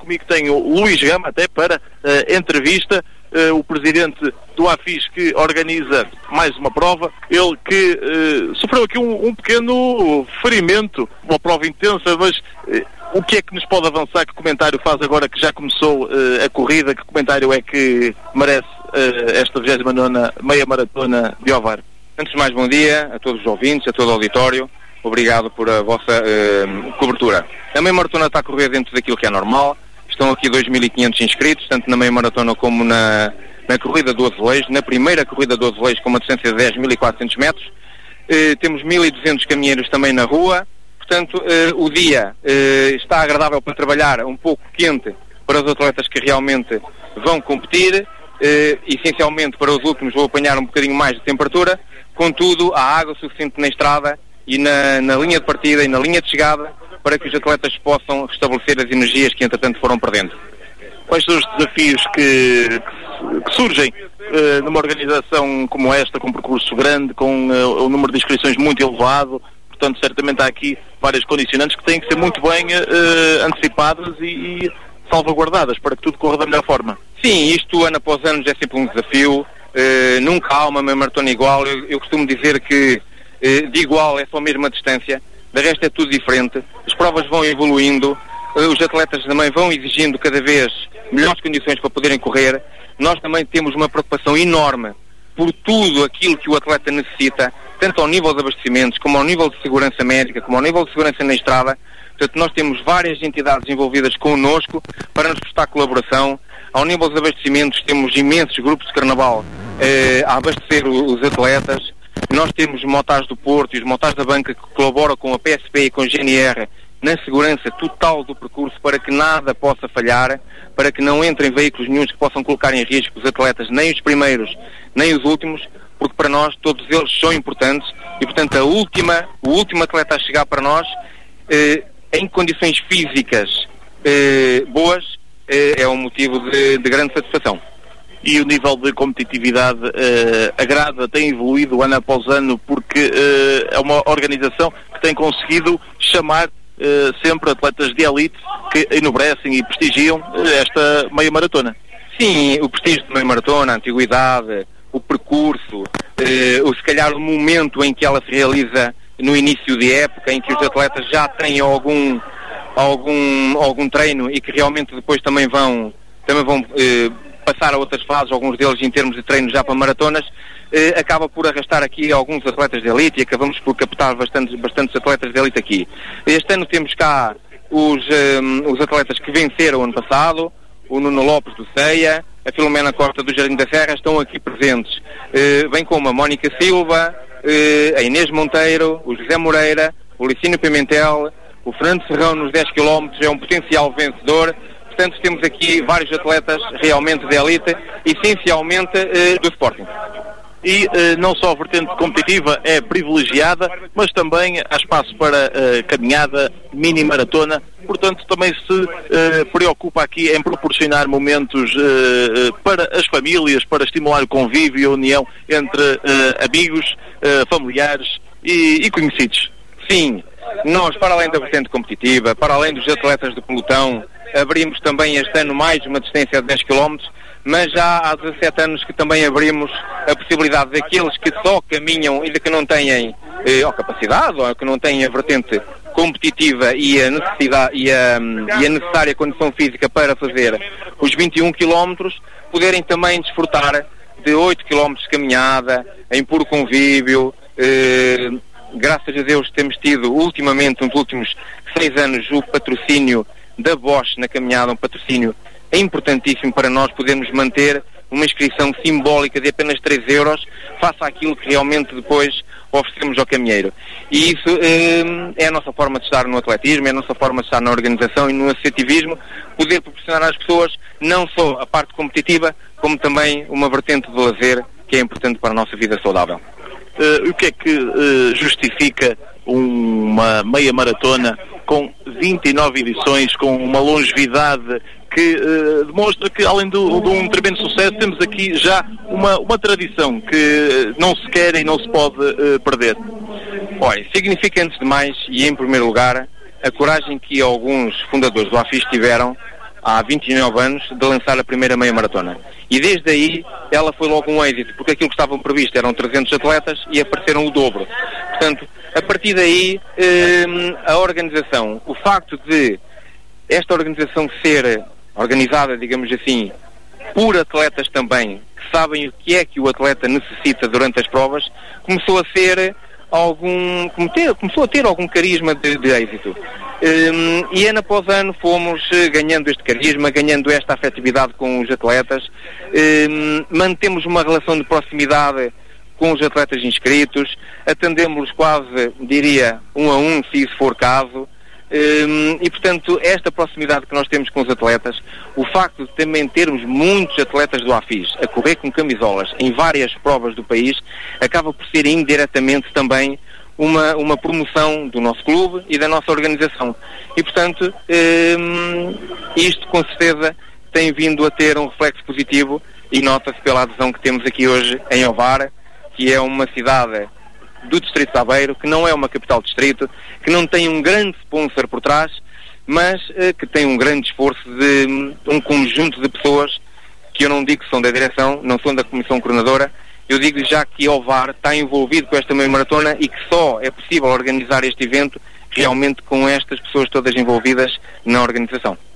comigo tenho o Luís Gama, até para entrevista, o presidente do AFIS, que organiza mais uma prova. Ele que sofreu aqui um pequeno ferimento, uma prova intensa, mas o que é que nos pode avançar? Que comentário faz agora que já começou a corrida? Que comentário é que merece esta 29ª meia maratona de Ovar? Antes de mais, bom dia a todos os ouvintes, a todo o auditório. Obrigado por a vossa cobertura. A meia maratona está a correr dentro daquilo que é normal. Estão aqui 2.500 inscritos, tanto na meia maratona como na corrida do Azulejo. Na primeira corrida do Azulejo, com uma distância de 10.400 metros. Temos 1.200 caminheiros também na rua. Portanto, o dia está agradável para trabalhar, um pouco quente para os atletas que realmente vão competir. Essencialmente para os últimos vou apanhar um bocadinho mais de temperatura. Contudo, há água suficiente na estrada e na linha de partida e na linha de chegada para que os atletas possam restabelecer as energias que entretanto foram perdendo. Quais são os desafios que surgem numa organização como esta, com um percurso grande, com um número de inscrições muito elevado? Portanto, certamente há aqui várias condicionantes que têm que ser muito bem antecipadas e salvaguardadas para que tudo corra da melhor forma. Sim, isto ano após ano é sempre um desafio. Nunca há uma meia maratona igual. Eu costumo dizer que de igual é só a mesma distância, de resto é tudo diferente. As provas vão evoluindo, os atletas também vão exigindo cada vez melhores condições para poderem correr. Nós também temos uma preocupação enorme por tudo aquilo que o atleta necessita, tanto ao nível de abastecimentos, como ao nível de segurança médica, como ao nível de segurança na estrada. Portanto, nós temos várias entidades envolvidas connosco para nos prestar colaboração. Ao nível dos abastecimentos, temos imensos grupos de carnaval a abastecer os atletas. Nós temos motares do Porto e os motares da banca que colaboram com a PSP e com a GNR na segurança total do percurso para que nada possa falhar, para que não entrem veículos nenhuns que possam colocar em risco os atletas, nem os primeiros, nem os últimos, porque para nós todos eles são importantes e, portanto, o último atleta a chegar para nós em condições físicas boas é um motivo de grande satisfação. E o nível de competitividade agrada, tem evoluído ano após ano, porque é uma organização que tem conseguido chamar sempre atletas de elite que enobrecem e prestigiam esta meia maratona. Sim, o prestígio de meia maratona, a antiguidade, o percurso, se calhar o momento em que ela se realiza no início de época, em que os atletas já têm algum treino e que realmente depois também vão passar a outras fases, alguns deles em termos de treino já para maratonas, acaba por arrastar aqui alguns atletas de elite e acabamos por captar bastantes atletas de elite aqui. Este ano temos cá os atletas que venceram ano passado, o Nuno Lopes do Ceia, a Filomena Costa do Jardim da Serra estão aqui presentes, bem como a Mónica Silva, a Inês Monteiro, o José Moreira, o Licínio Pimentel, o Fernando Serrão nos 10 km é um potencial vencedor. Portanto, temos aqui vários atletas realmente de elite, essencialmente do Sporting. E não só a vertente competitiva é privilegiada, mas também há espaço para caminhada, mini-maratona. Portanto, também se preocupa aqui em proporcionar momentos para as famílias, para estimular o convívio e a união entre amigos, familiares e conhecidos. Sim, nós, para além da vertente competitiva, para além dos atletas do pelotão, abrimos também este ano mais uma distância de 10 km, mas já há 17 anos que também abrimos a possibilidade daqueles que só caminham e de que não têm capacidade ou que não têm a vertente competitiva e a necessidade e a necessária condição física para fazer os 21 km, poderem também desfrutar de 8 km de caminhada em puro convívio. Graças a Deus temos tido ultimamente, nos últimos 6 anos, o patrocínio da Bosch na caminhada, um patrocínio importantíssimo para nós podermos manter uma inscrição simbólica de apenas 3 euros face àquilo que realmente depois oferecemos ao caminheiro. E isso é a nossa forma de estar no atletismo, é a nossa forma de estar na organização e no associativismo, poder proporcionar às pessoas não só a parte competitiva, como também uma vertente de lazer que é importante para a nossa vida saudável. O que é que justifica uma meia maratona com 29 edições, com uma longevidade que demonstra que, além de um tremendo sucesso, temos aqui já uma tradição que não se quer e não se pode perder? Olha, significa, antes de mais, e em primeiro lugar, a coragem que alguns fundadores do AFIS tiveram há 29 anos, de lançar a primeira meia maratona. E desde aí ela foi logo um êxito, porque aquilo que estavam previsto eram 300 atletas e apareceram o dobro. Portanto, a partir daí, a organização, o facto de esta organização ser organizada, digamos assim, por atletas também, que sabem o que é que o atleta necessita durante as provas, começou a ter algum carisma de êxito. E ano após ano fomos ganhando este carisma, ganhando esta afetividade com os atletas, mantemos uma relação de proximidade com os atletas inscritos, atendemos-los quase, diria, 1 a 1, se isso for caso. E portanto esta proximidade que nós temos com os atletas, o facto de também termos muitos atletas do AFIS a correr com camisolas em várias provas do país, acaba por ser indiretamente também uma promoção do nosso clube e da nossa organização. E portanto isto com certeza tem vindo a ter um reflexo positivo, e nota-se pela adesão que temos aqui hoje em Ovar, que é uma cidade do Distrito de Aveiro, que não é uma capital distrito, que não tem um grande sponsor por trás, mas que tem um grande esforço de um conjunto de pessoas, que eu não digo que são da direção, não são da comissão coordenadora, eu digo já que Ovar está envolvido com esta meia maratona e que só é possível organizar este evento realmente com estas pessoas todas envolvidas na organização.